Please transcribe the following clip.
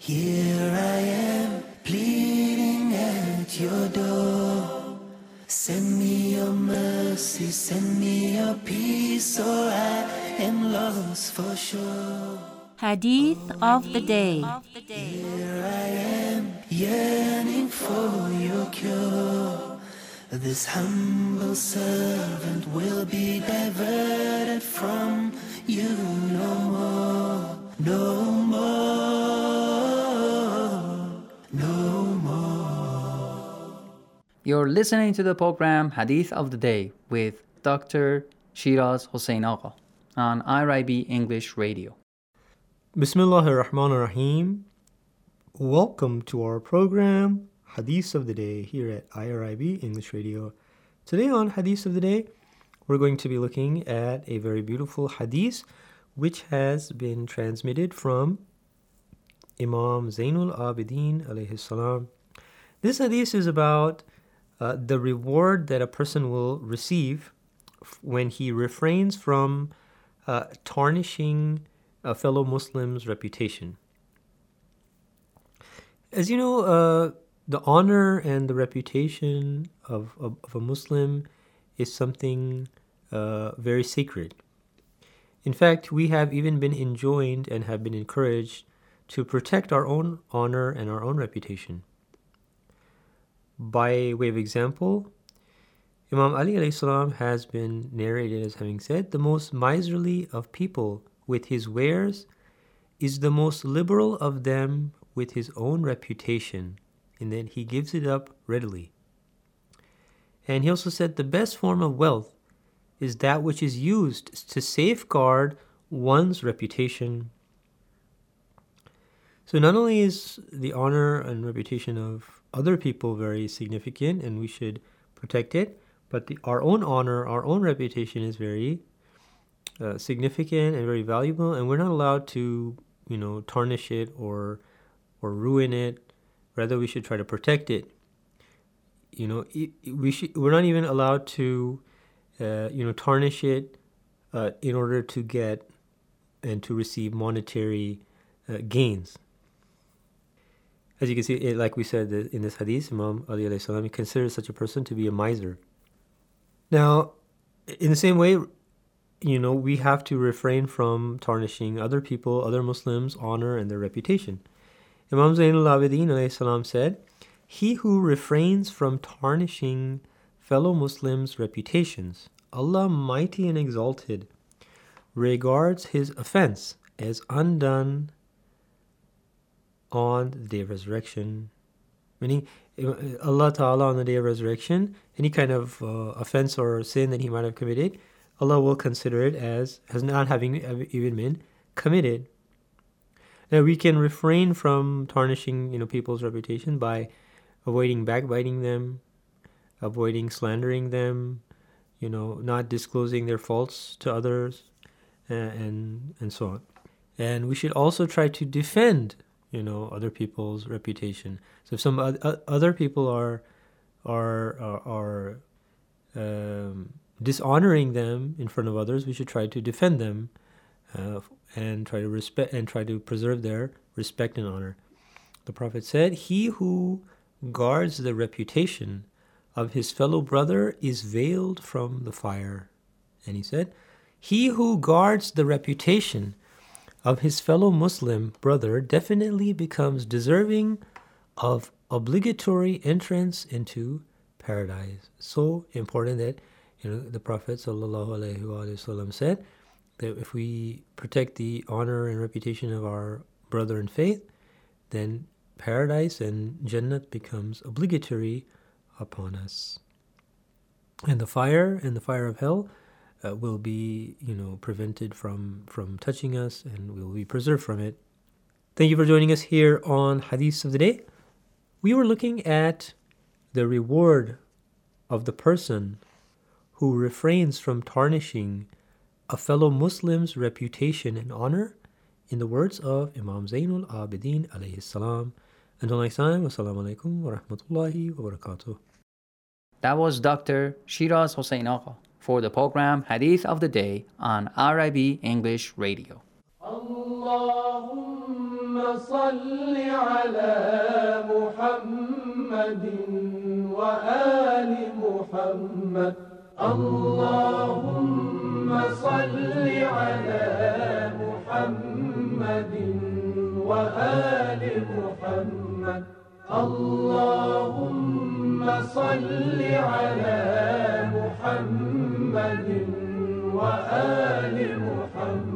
Here I am, pleading at your door. Send me your mercy, send me your peace, or I am lost for sure. Hadith of the Day. Here I am, yearning for your cure. This humble servant will be diverted from you no more, no more, no more. You're listening to the program Hadith of the Day with Dr. Shiraz Hossein Agha on IRIB English Radio. Bismillahir Rahmanir Rahim. Welcome to our program Hadith of the Day here at IRIB English Radio. Today on Hadith of the Day, we're going to be looking at a very beautiful hadith which has been transmitted from Imam Zainul Abidin alayhi salam. This hadith is about the reward that a person will receive when he refrains from tarnishing a fellow Muslim's reputation. As you know, the honor and the reputation of a Muslim is something very sacred. In fact, we have even been enjoined and have been encouraged to protect our own honor and our own reputation. By way of example, Imam Ali alayhi salam has been narrated as having said, "The most miserly of people with his wares is the most liberal of them with his own reputation, in that he gives it up readily." And he also said, "The best form of wealth is that which is used to safeguard one's reputation." So not only is the honor and reputation of other people very significant and we should protect it, but our own honor, our own reputation is very significant and very valuable, and we're not allowed to, tarnish it or ruin it. Rather, we should try to protect it. We're not even allowed to, tarnish it in order to get and to receive monetary gains. As you can see, like we said in this hadith, Imam Ali alayhi salam considers such a person to be a miser. Now, in the same way, we have to refrain from tarnishing other people, other Muslims' honor and their reputation. Imam Zainul Abidin alayhi salam said, "He who refrains from tarnishing fellow Muslims' reputations, Allah mighty and exalted, regards his offense as undone on the day of resurrection." Meaning, Allah Ta'ala on the day of resurrection, any kind of offense or sin that he might have committed, Allah will consider it as not having even been committed. Now, we can refrain from tarnishing, people's reputation by avoiding backbiting them, avoiding slandering them, not disclosing their faults to others, and so on. And we should also try to defend, other people's reputation. So if some other people are dishonoring them in front of others, we should try to defend them and try to respect and try to preserve their respect and honor. The Prophet said, "He who guards the reputation of his fellow brother is veiled from the fire." And he said, "He who guards the reputation of his fellow Muslim brother definitely becomes deserving of obligatory entrance into paradise." So important that the Prophet ﷺ said that if we protect the honor and reputation of our brother in faith, then paradise and Jannat becomes obligatory upon us. And the fire of hell will be, prevented from touching us, and we will be preserved from it. Thank you for joining us here on Hadith of the Day. We were looking at the reward of the person who refrains from tarnishing a fellow Muslim's reputation and honor, in the words of Imam Zainul Abidin alayhi salam. Until next time, wassalamu alaikum wa rahmatullahi wa barakatuh. That was Dr. Shiraz Hossein Agha for the program Hadith of the Day on IRIB English Radio. Allahumma صل على محمد وآل محمد. اللهم صل على محمد وآل محمد. اللهم صل على محمد وآل محمد.